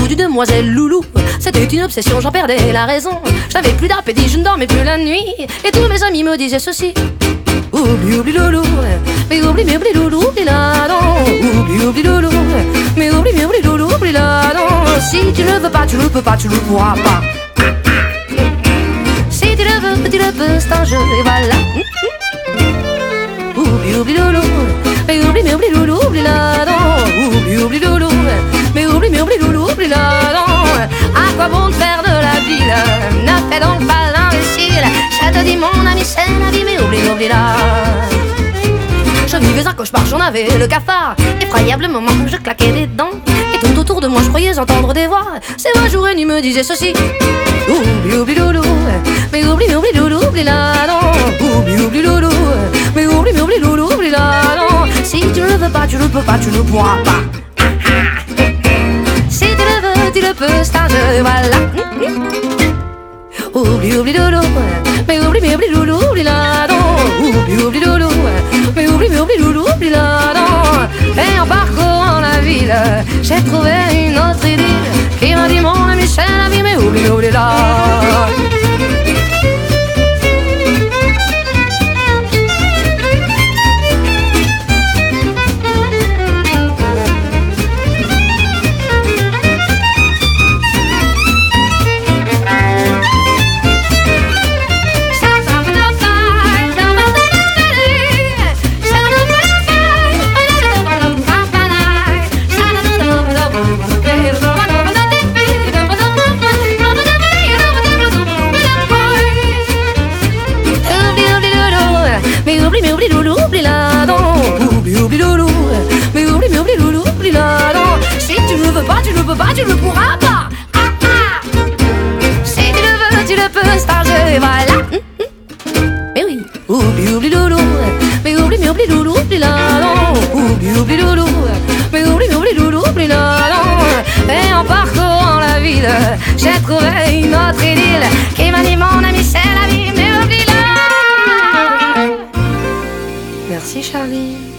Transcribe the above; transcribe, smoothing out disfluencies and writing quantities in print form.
goût du demoiselle Loulou. C'était une obsession, j'en perdais la raison. J'avais plus d'appétit, je ne dormais plus la nuit. Et tous mes amis me disaient ceci: oublie, oublie Loulou, mais oublie Loulou, oublie la non. Oublie, oublie Loulou, mais oublie Loulou, oublie la non. Si tu ne veux pas, tu ne peux pas, tu ne pourras pas. Si tu le peux, c'est un jeu, et voilà. Oublie, oublie Loulou, mais oublie Loulou, oublie la non. Oublie Loulou, mais oublie Loulou, oublie la non. À quoi bon te faire de la ville? Ne fais donc pas l'imbécile. Je te dis mon ami, c'est la vie, mais oublie la. Je vivais un cauchemar, j'en avais le cafard. Effroyable moment où je claquais des dents. Et tout autour de moi je croyais entendre des voix. C'est vrai, jour et nuit me disaient ceci: oublie Loulou, mais oublie Loulou, oublie la non. Oublie Loulou, mais oublie Loulou, oublie la non. Si tu ne le veux pas, tu ne peux pas, tu ne pourras pas. Si tu le veux, tu le peux, c'est un jeu, voilà. Oublie Loulou, mais oublie Loulou, oublie la non. Oublie Loulou, mais oublie Loulou, oublie la non. Et en parcourant la ville, j'ai trouvé une autre idylle qui m'a dit mon ami c'est la vie, mais oublie la. Oublie Loulou, oublie la non. Oublie Loulou, mais oublie Loulou, oublie la non. Si tu ne veux pas, tu ne peux pas, tu ne pourras pas. Si tu le veux, tu le peux, c'est un jeu, voilà. Mais oui, oublie Loulou, mais oublie Loulou, oublie la non. Oublie Loulou, mais oublie Loulou, oublie la non. Et en parcourant la ville, j'ai trouvé une autre idylle qui m'a dit mon ami c'est la vie, mais oublie la. Merci Charlie.